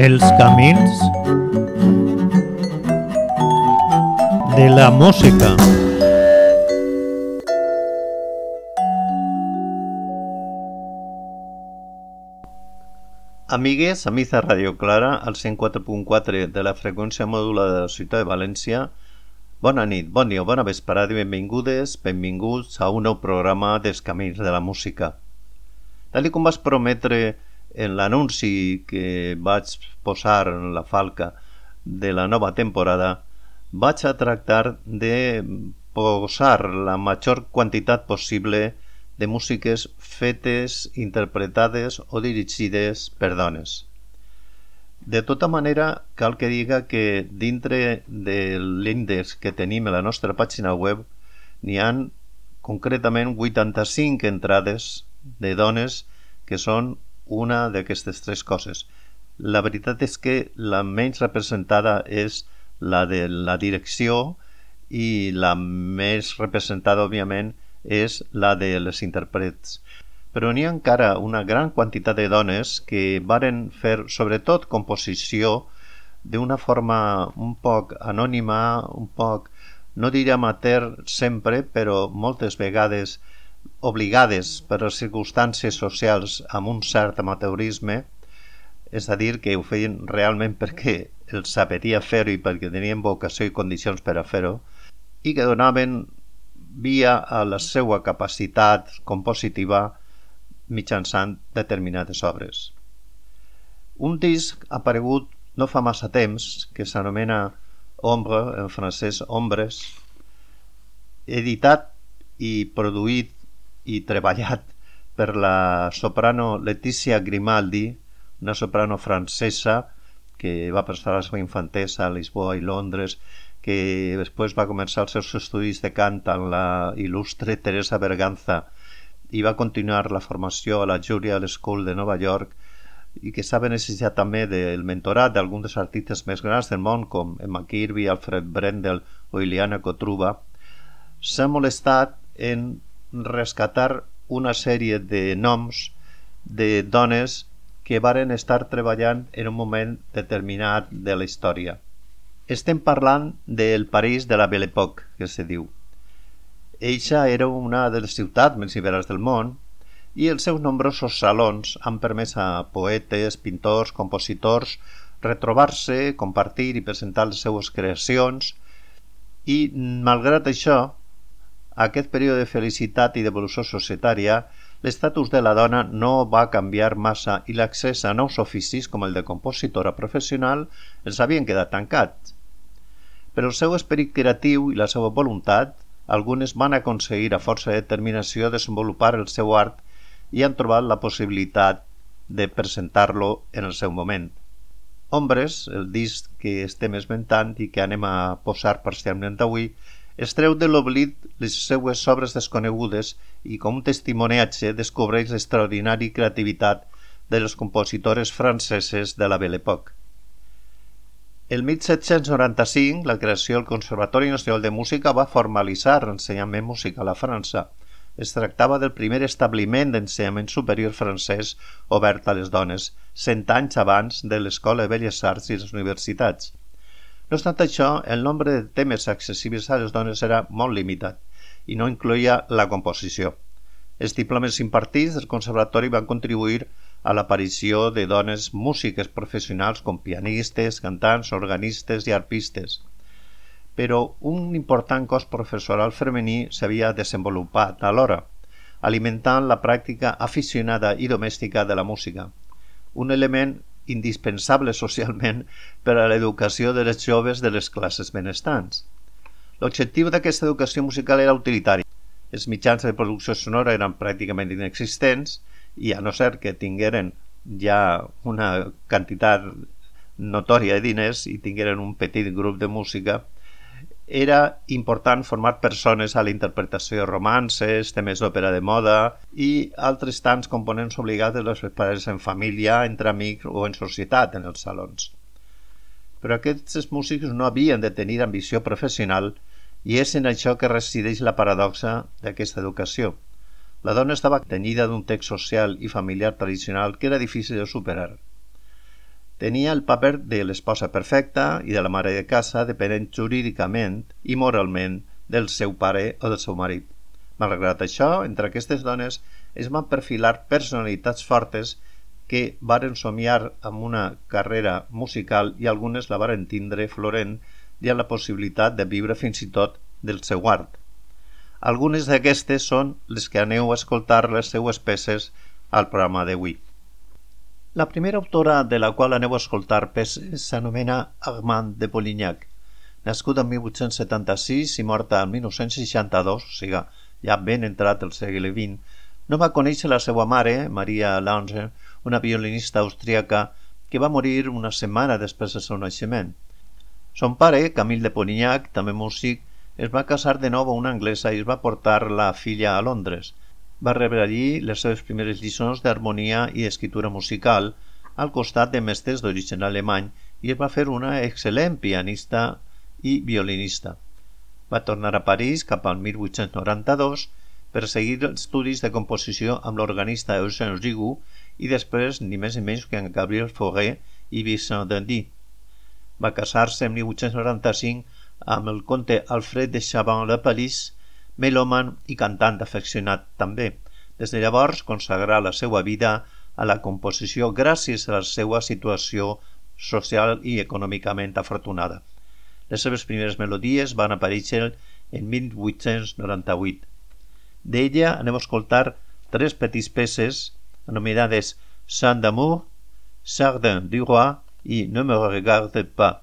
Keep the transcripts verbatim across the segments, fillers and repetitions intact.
Els camins de la música. Amigues, amics de Radio Clara, al cent quatre punt quatre de la freqüència modulada de la ciutat de València. Bona nit, bon dia, bona vesprada i benvingudes, benvinguts a un nou programa dels camins de la música. Tal com vas prometre en l'anunci que vaig posar en la falca de la nova temporada, vaig a tractar de posar la major quantitat possible de músiques fetes, interpretades o dirigides per dones. De tota manera, cal que diga que dintre de l'índex que tenim a la nostra pàgina web n'hi ha concretament vuitanta-cinc entrades de dones que són una d'aquestes tres coses. La veritat és que la menys representada és la de la direcció i la més representada, òbviament, és la de les intèrprets. Però n'hi ha encara una gran quantitat de dones que varen fer, sobretot, composició d'una forma un poc anònima, un poc, no diria amateur sempre, però moltes vegades obligades per les circumstàncies socials amb un cert amateurisme, és a dir, que ho feien realment perquè els saberia fer-ho i perquè tenien vocació i condicions per a fer-ho, i que donaven via a la seva capacitat compositiva mitjançant determinades obres. Un disc aparegut no fa massa temps, que s'anomena Ombre, en francès Ombres, editat i produït i treballat per la soprano Letizia Grimaldi, una soprano francesa que va passar la seva infantesa a Lisboa i Londres, que després va començar els seus estudis de cant amb la il·lustre Teresa Berganza i va continuar la formació a la Juilliard School de Nova York, i que s'ha beneficiat també del mentorat d'alguns dels artistes més grans del món, com Emma Kirby, Alfred Brendel o Iliana Kotruba. S'ha molestat en rescatar una sèrie de noms de dones que varen estar treballant en un moment determinat de la història. Estem parlant del París de la Belle Époque, que se diu. Eixa era una de les ciutats més liberals del món i els seus nombrosos salons han permès a poetes, pintors, compositors retrobar-se, compartir i presentar les seues creacions, i malgrat això, aquest període de felicitat i d'evolució societària, l'estatus de la dona no va canviar massa i l'accés a nous oficis com el de compositora professional els havien quedat tancats. Per el seu esperit creatiu i la seva voluntat, algunes van aconseguir a força de determinació desenvolupar el seu art i han trobat la possibilitat de presentar-lo en el seu moment. Ombres, el disc que estem esmentant i que anem a posar parcialment avui, es treu de l'oblit les seues obres desconegudes i com un testimoniatge descobreix l'extraordinària creativitat de les compositores franceses de la Belle Époque. El mil set-cents noranta-cinc, la creació del Conservatori Nacional de Música va formalitzar l'ensenyament musical a França. Es tractava del primer establiment d'ensenyament superior francès obert a les dones, cent anys abans de l'Escola de Belles Arts i les universitats. No obstant això, el nombre de temes accessibles a les dones era molt limitat i no incloïa la composició. Els diplomes impartits del conservatori van contribuir a l'aparició de dones músiques professionals com pianistes, cantants, organistes i arpistes. Però un important cos professoral femení s'havia desenvolupat alhora, alimentant la pràctica aficionada i domèstica de la música, un element indispensable socialment per a l'educació de les joves de les classes benestants. L'objectiu d'aquesta educació musical era utilitari. Els mitjans de producció sonora eren pràcticament inexistents i, a no ser que tingueren ja una quantitat notòria de diners i tingueren un petit grup de música, era important formar persones a la interpretació de romances, temes d'òpera de moda i altres tants components obligats de les preparades en família, entre amics o en societat en els salons. Però aquests músics no havien de tenir ambició professional i és en això que resideix la paradoxa d'aquesta educació. La dona estava tenyida d'un text social i familiar tradicional que era difícil de superar. Tenia el paper de l'esposa perfecta i de la mare de casa, depenent jurídicament i moralment del seu pare o del seu marit. Malgrat això, entre aquestes dones es van perfilar personalitats fortes que varen somiar amb una carrera musical i algunes la varen tindre florent i amb la possibilitat de viure fins i tot del seu art. Algunes d'aquestes són les que aneu a escoltar les seues peces al programa d'avui. La primera autora de la qual aneu a escoltar peces s'anomena Armande de Polignac. Nascuda en mil vuit-cents setanta-sis i morta en mil nou-cents seixanta-dos, o sigui, ja ben entrat el segle vint, no va conèixer la seva mare, Maria Lange, una violinista austríaca que va morir una setmana després del seu naixement. Son pare, Camille de Polignac, també músic, es va casar de nou amb una anglesa i es va portar la filla a Londres. Va rebre allí les seves primeres lliçons d'harmonia i escritura musical al costat de mestres d'origen alemany i es va fer una excel·lent pianista i violinista. Va tornar a París cap al mil vuit-cents noranta-dos per seguir els estudis de composició amb l'organista Eugène Rigoux i després ni més ni menys que amb Gabriel Fauré i Vincent Dandy. Va casar-se en mil vuit-cents noranta-cinc amb el comte Alfred de Chaban-le-Palus, melòman i cantant afeccionat també. Des de llavors consagrà la seva vida a la composició gràcies a la seva situació social i econòmicament afortunada. Les seves primeres melodies van aparèixer en mil vuit-cents noranta-vuit. D'ella anem a escoltar tres petits peces anomenades Chant d'amour, Jardin du roi i Ne me regarde pas.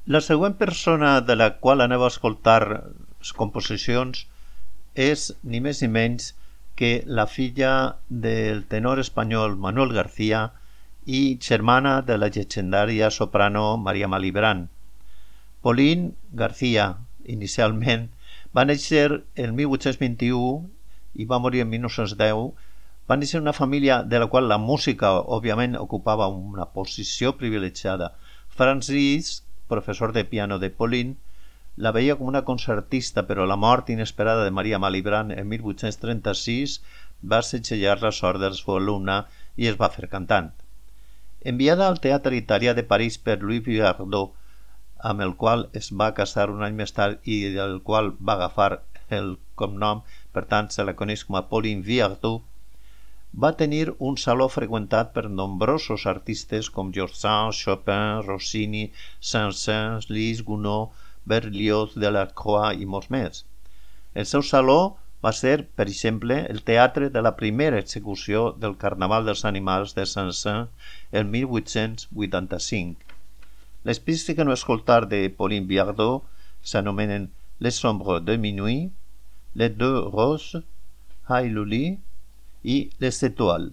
La següent persona de la qual aneu a escoltar composicions és ni més ni menys que la filla del tenor espanyol Manuel García i germana de la llegendària soprano Maria Malibran. Pauline García, inicialment, va néixer el mil vuit-cents vint-i-u i va morir en mil nou-cents deu. Va néixer una família de la qual la música, òbviament, ocupava una posició privilegiada. Francis, professor de piano de Pauline, la veia com una concertista, però la mort inesperada de Maria Malibran en mil vuit-cents trenta-sis va segellar la sort de la seva alumna i es va fer cantant. Enviada al Teatre Italià de París per Louis Viardot, amb el qual es va casar un any més tard i del qual va agafar el cognom, per tant se la coneix com a Pauline Viardot, va tenir un saló freqüentat per nombrosos artistes com George Sand, Chopin, Rossini, Saint-Saëns, Liszt, Gounod, Berlioz, Delacroix i molts més. El seu saló va ser, per exemple, el teatre de la primera execució del Carnaval dels Animals de Saint-Saëns el mil vuit-cents vuitanta-cinc. Les pistes que no escoltar de Pauline Viardot s'anomenen Les Sombres de Minuit, Les Deux Roses, Hai Luli i Les Étoiles.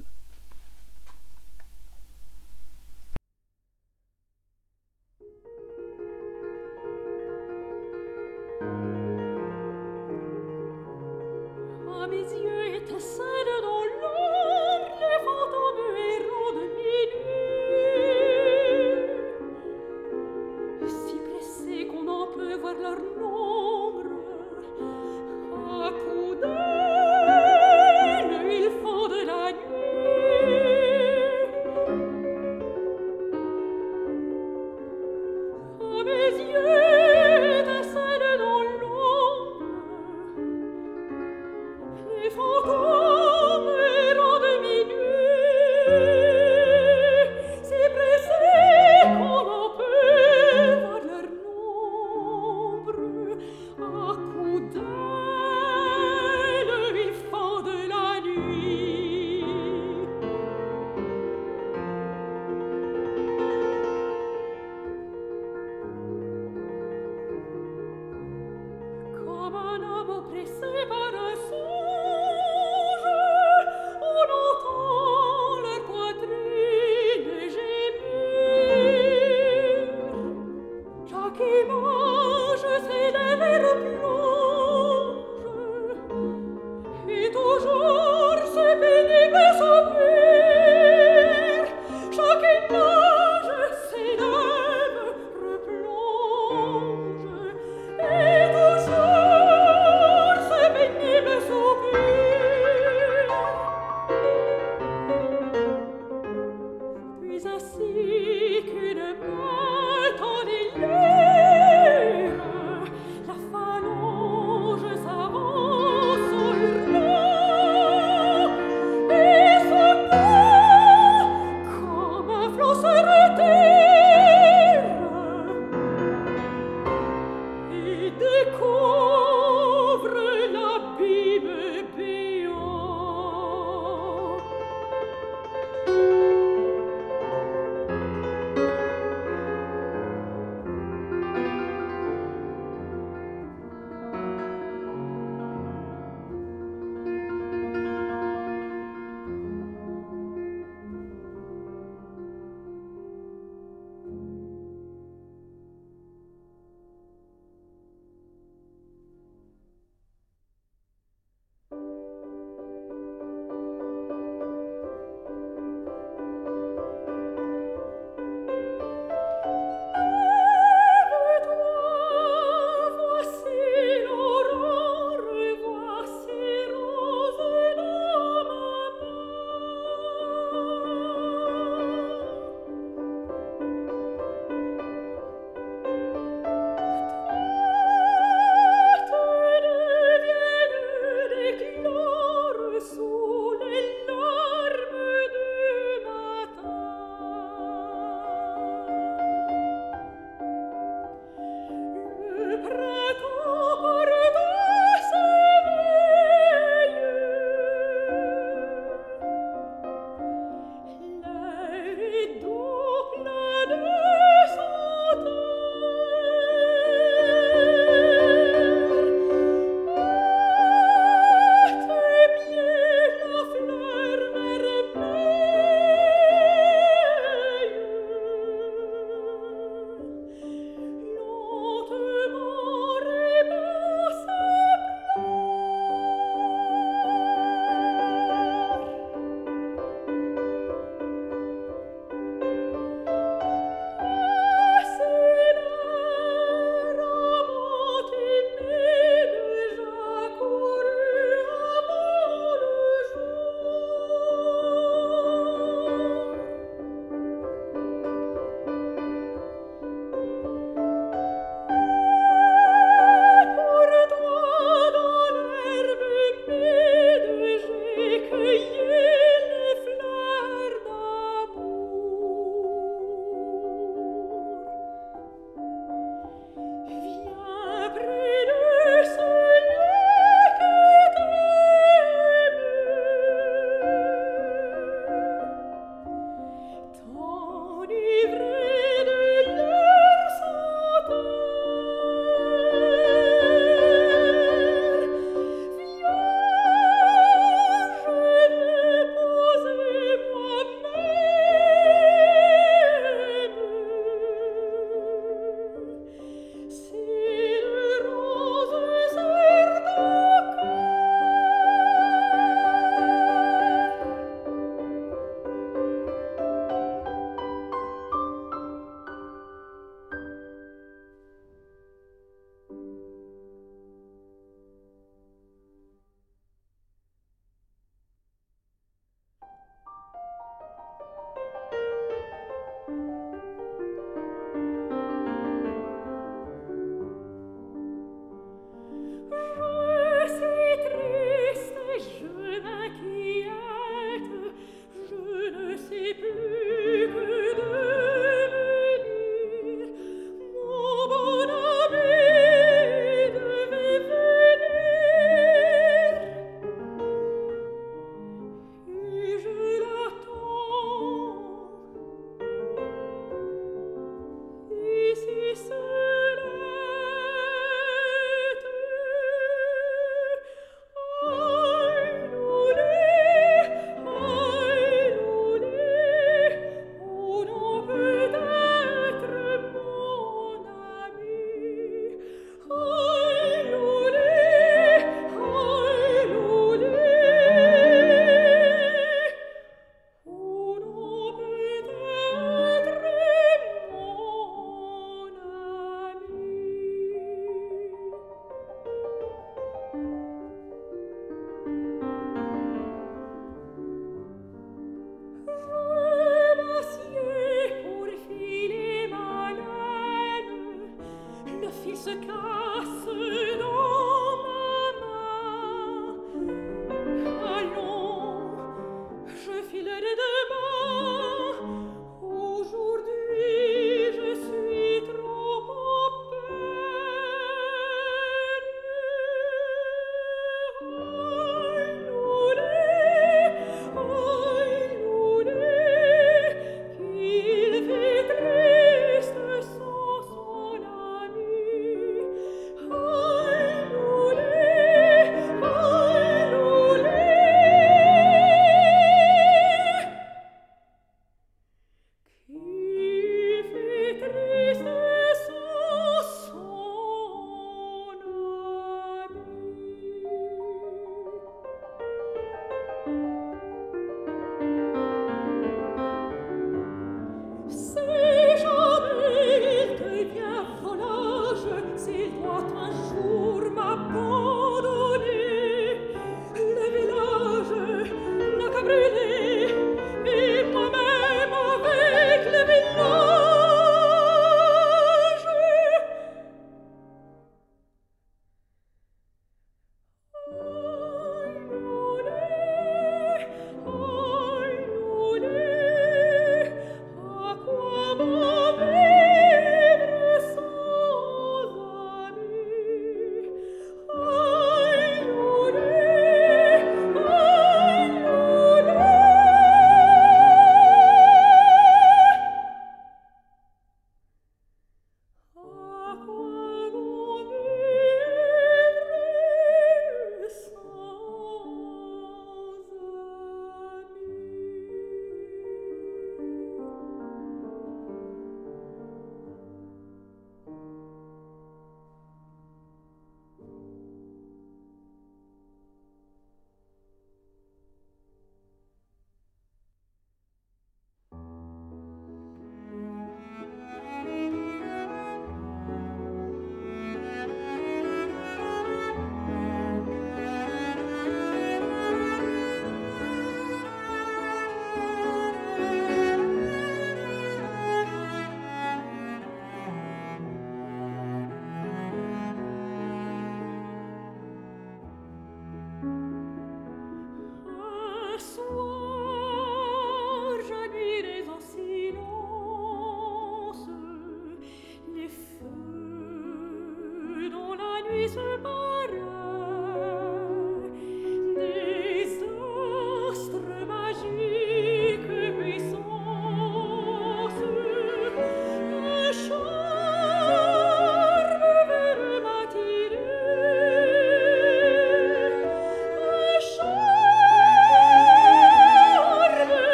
À mes yeux étincellent dans l'ombre les fantômes héros de minuit, si pressés qu'on en peut voir leur nombre. À coups d'aile, ils font de la nuit. À mes yeux étincellent dans l'ombre les fantômes errants de minuit, si pressés qu'on en peut voir leur nombre. À coups d'aile, ils font de la nuit. Comme un homme oppressé par un songe,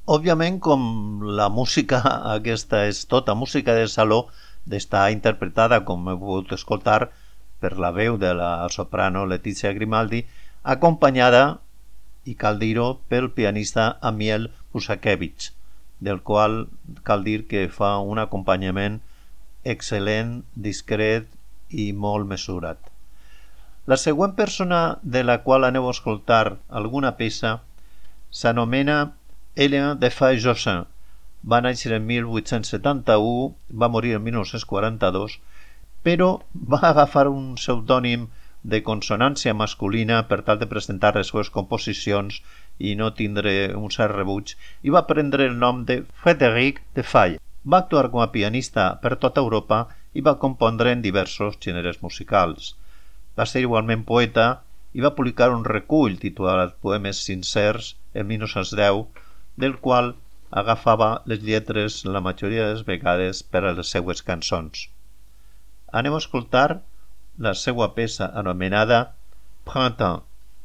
Òbviament, com la música aquesta és tota música de saló, d'estar interpretada, com heu pogut escoltar, per la veu de la soprano Letizia Grimaldi, acompanyada, i cal dir-ho, pel pianista Amiel Busakevich, del qual cal dir que fa un acompanyament excel·lent, discret i molt mesurat. La següent persona de la qual aneu a escoltar alguna peça s'anomena Hélène de Fay-Jossin. Va néixer en mil vuit-cents setanta-u, va morir en mil nou-cents quaranta-dos, però va agafar un pseudònim de consonància masculina per tal de presentar les seves composicions i no tindre un cert rebuig, i va prendre el nom de Frédéric de Fay. Va actuar com a pianista per tota Europa i va compondre en diversos gèneres musicals. Va ser igualment poeta i va publicar un recull titulat Poemes sincers en mil nou-cents deu, del qual agafava les lletres la majoria de les vegades per a les seues cançons. Anem a escoltar la seva peça anomenada Printemps.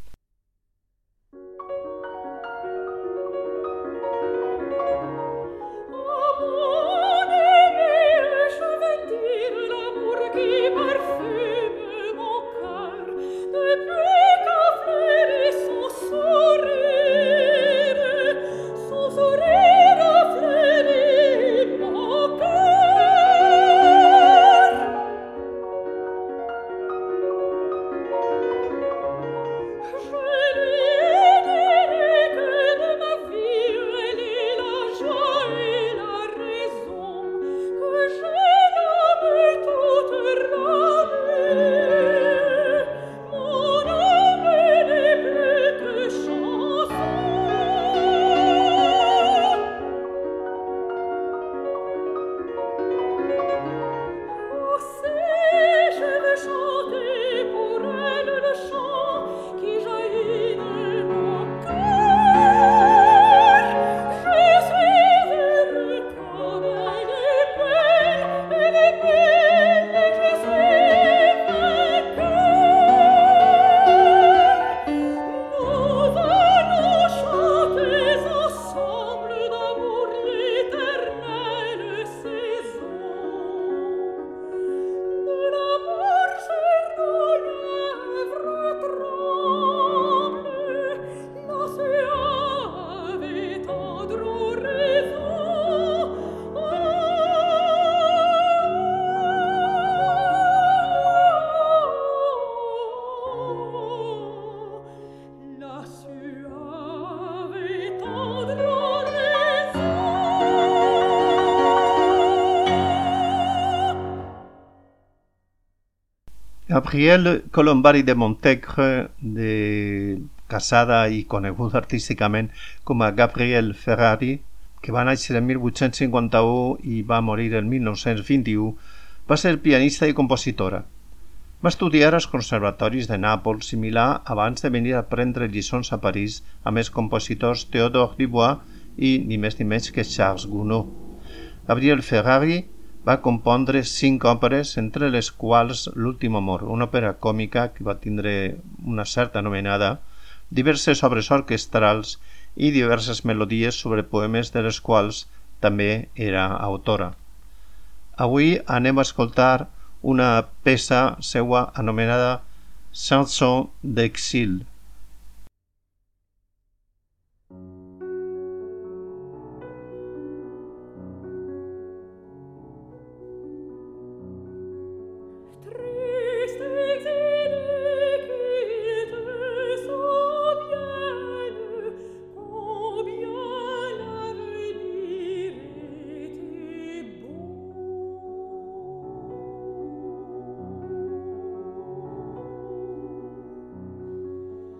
Gabrielle Colombari de Montecre, de casada i coneguda artísticament com a Gabrielle Ferrari, que va néixer en mil vuit-cents cinquanta-u i va morir en mil nou-cents vint-i-u, va ser pianista i compositora. Va estudiar als conservatoris de Nàpols i Milà abans de venir a prendre lliçons a París amb els compositors Théodore Dubois i ni més ni menys que Charles Gounod. Gabrielle Ferrari va compondre cinc òperes, entre les quals L'últim amor, una òpera còmica que va tindre una certa anomenada, diverses obres orquestrals i diverses melodies sobre poemes de les quals també era autora. Avui anem a escoltar una peça seua anomenada Chanson d'exil. Thank you.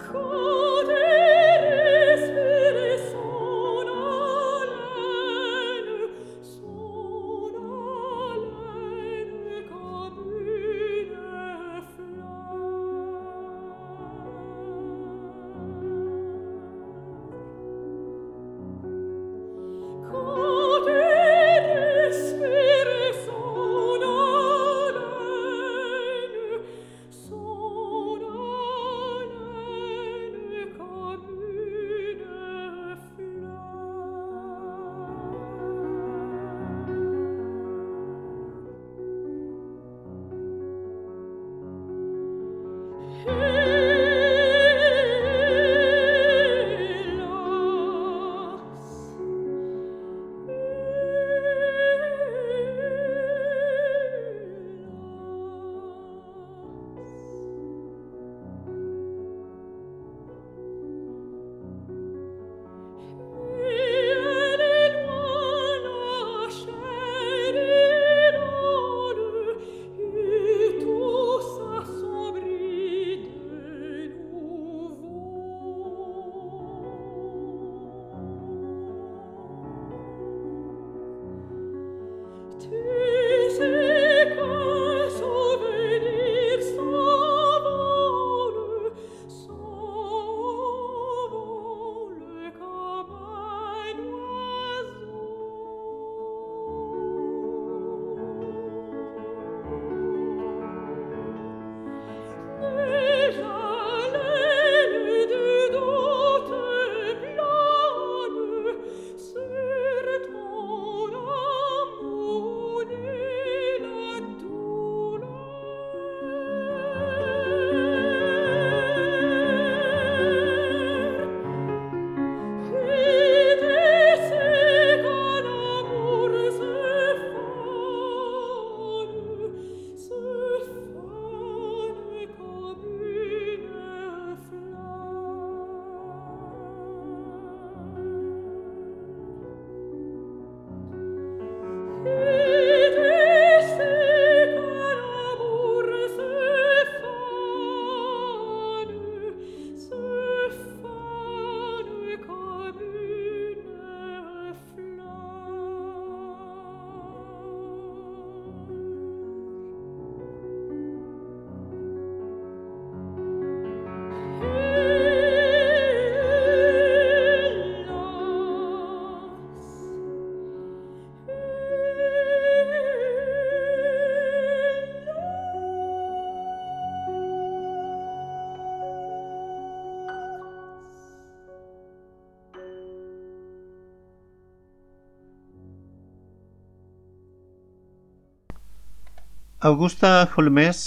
Augusta Holmès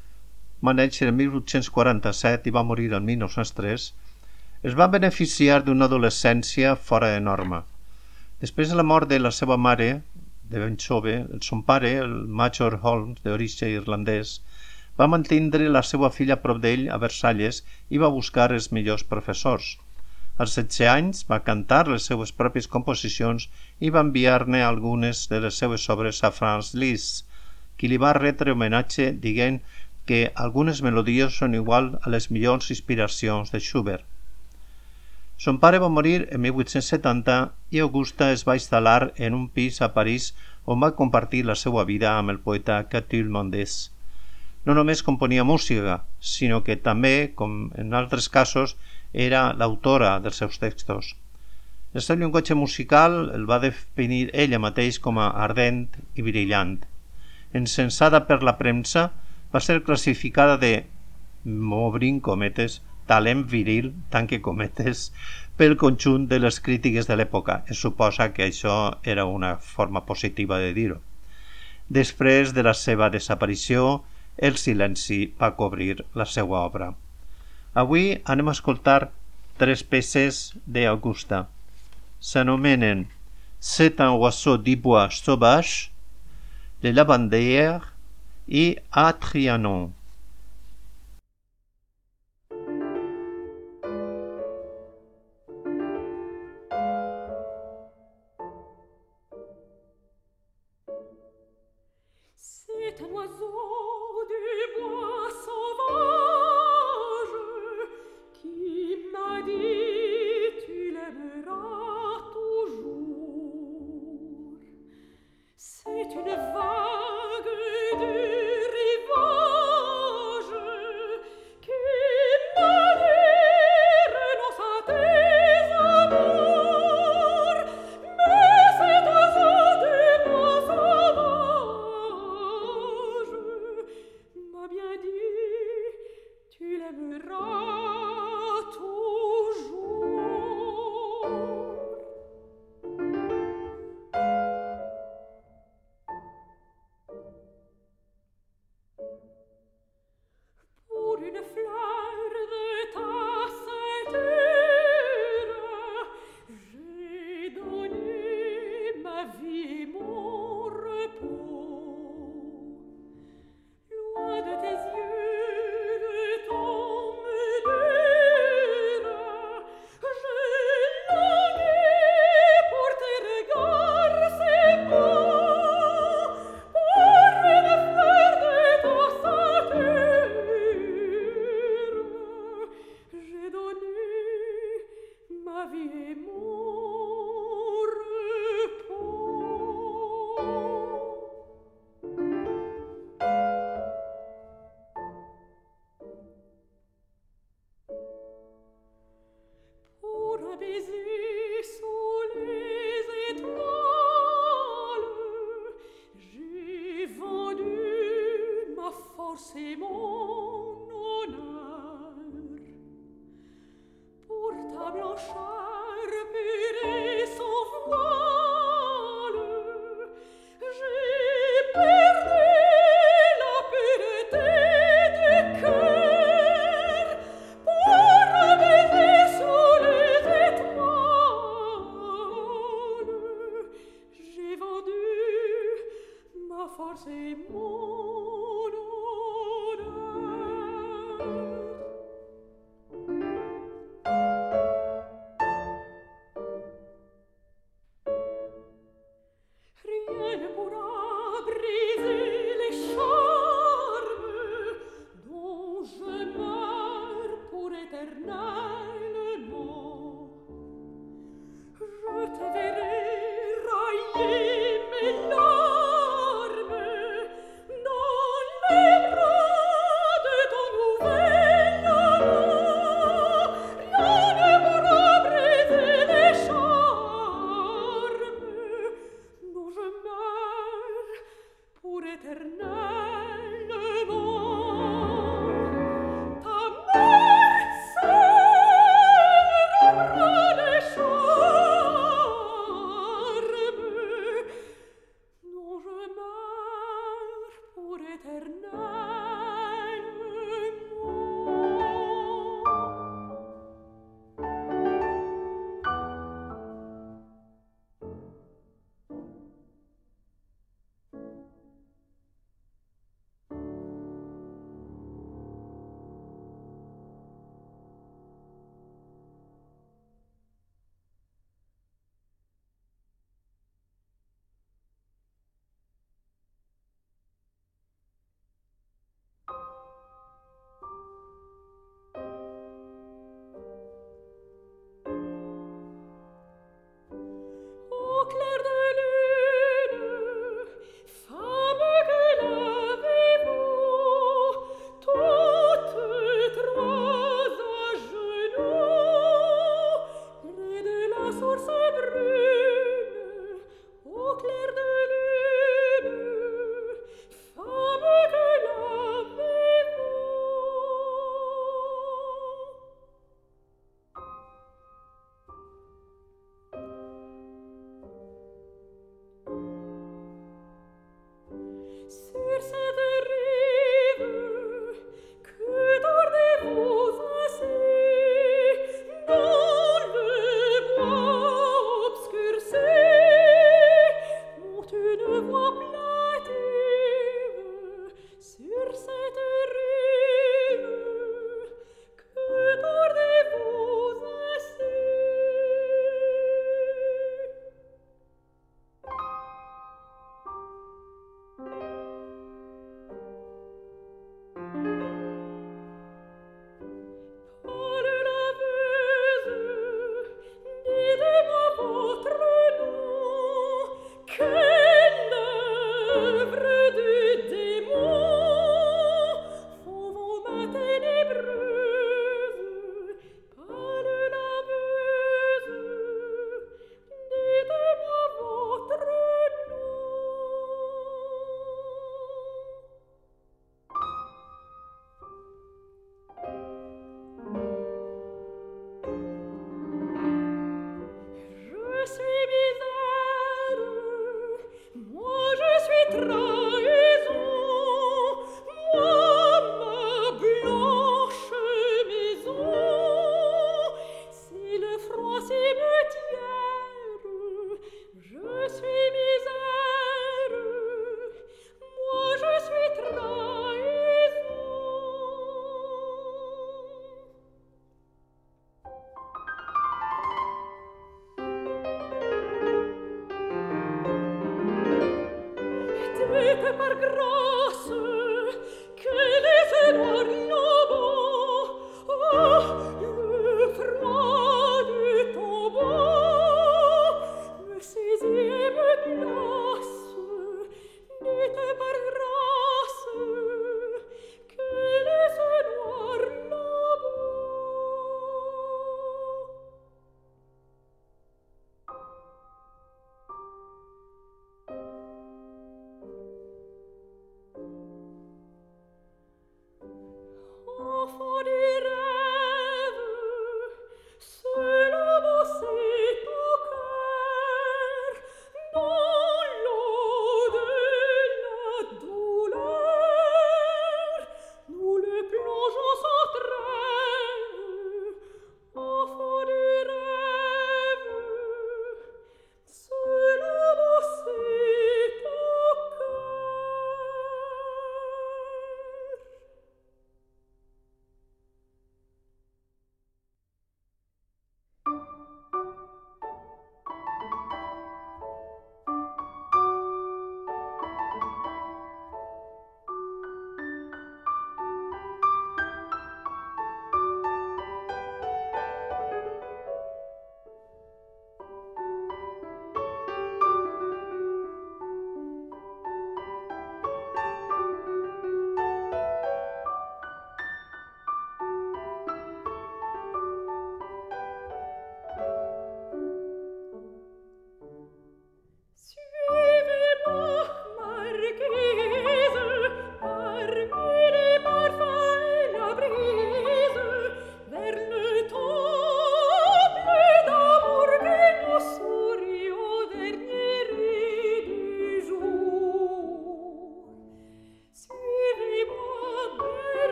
va néixer en mil vuit-cents quaranta-set i va morir el mil nou-cents tres. Es va beneficiar d'una adolescència fora de norma. Després de la mort de la seva mare, de ben jove, son pare, el Major Holmes, d'origen irlandès, va mantindre la seva filla a prop d'ell a Versalles i va buscar els millors professors. Als setze anys va cantar les seues pròpies composicions i va enviar-ne algunes de les seues obres a Franz Liszt, qui li va retre homenatge dient que algunes melodies són igual a les millors inspiracions de Schubert. Son pare va morir en mil vuit-cents setanta i Augusta es va instal·lar en un pis a París on va compartir la seva vida amb el poeta Catulle Mondes. No només componia música, sinó que també, com en altres casos, era l'autora dels seus textos. El seu llenguatge musical el va definir ella mateix com a ardent i brillant. Encensada per la premsa, va ser classificada de, obrim cometes, talent viril, tanque cometes, pel conjunt de les crítiques de l'època. Es suposa que això era una forma positiva de dir-ho. Després de la seva desaparició, el silenci va cobrir la seva obra. Avui anem a escoltar tres peces d'Augusta. S'anomenen C'est un oiseau du bois sauvage, Les Lavandières i A Trianon. C'est un oiseau du bois sauvage qui m'aimeras toujours. Pour une fleur de ta ceinture, j'ai donné ma vie et mon repos. Loin de tes yeux, de ton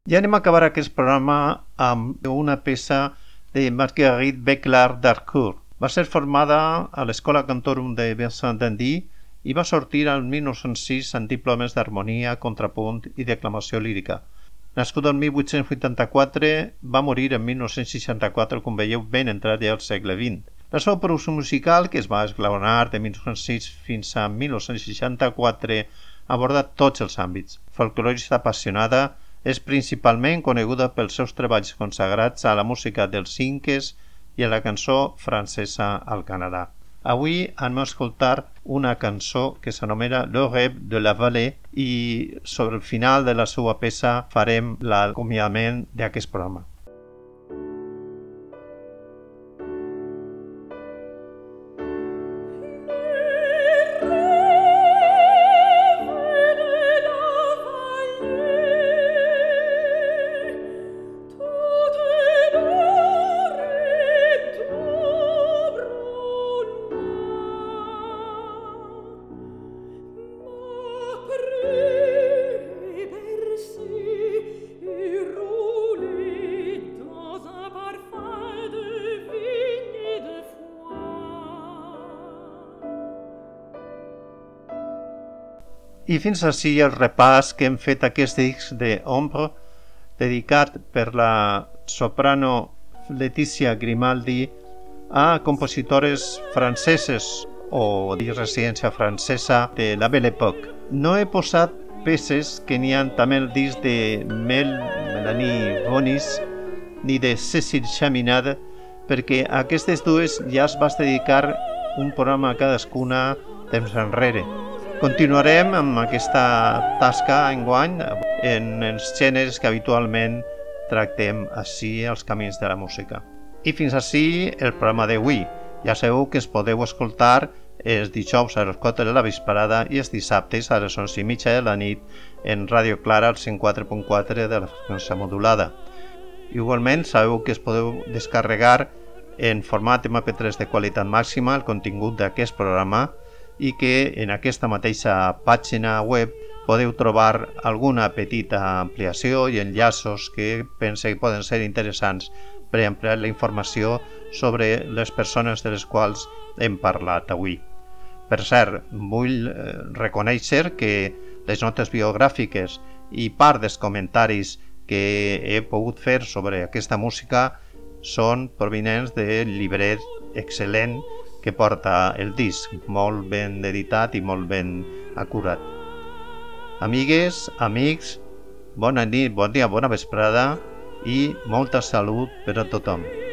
I anem a acabar aquest programa amb una peça de Marguerite Beclar d'Harcourt. Va ser formada a l'Escola Cantorum de Vincent d'Indy i va sortir el mil nou-cents sis amb diplomes d'harmonia, contrapunt i declamació lírica. Nascut el mil vuit-cents vuitanta-quatre, va morir en mil nou-cents seixanta-quatre, com veieu, ben entrat ja al segle vint. La seva producció musical, que es va esglaonar de mil nou-cents sis fins a mil nou-cents seixanta-quatre, ha abordat tots els àmbits. Folclorista apassionada, és principalment coneguda pels seus treballs consagrats a la música dels inques i a la cançó francesa al Canadà. Avui anem a escoltar una cançó que s'anomena Le Rêve de la Vallée i sobre el final de la seva peça farem l'acomiadament d'aquest programa. I fins ací el repàs que hem fet aquest disc d'Ombre, dedicat per la soprano Letizia Grimaldi a compositores franceses o de residència francesa de la Belle Époque. No he posat peces que n'hi ha també el disc de Mel Melanie Bonis ni de Cécile Chaminade, perquè a aquestes dues ja es vas dedicar un programa a cadascuna temps enrere. Continuarem amb aquesta tasca enguany en els gèneres que habitualment tractem així als camins de la música. I fins ací el programa d'avui. Ja sabeu que es podeu escoltar els dijous a les quatre de la vesprada i els dissabtes a les onze i mitja de la nit en Ràdio Clara al cent quatre punt quatre de la freqüència modulada. Igualment sabeu que es podeu descarregar en format ema pe tres de qualitat màxima el contingut d'aquest programa i que en aquesta mateixa pàgina web podeu trobar alguna petita ampliació i enllaços que pense que poden ser interessants per ampliar la informació sobre les persones de les quals hem parlat avui. Per cert, vull reconèixer que les notes biogràfiques i part dels comentaris que he pogut fer sobre aquesta música són provinents del llibret excel·lent que porta el disc, molt ben editat i molt ben acurat. Amigues, amics, bona nit, bon dia, bona vesprada i molta salut per a tothom.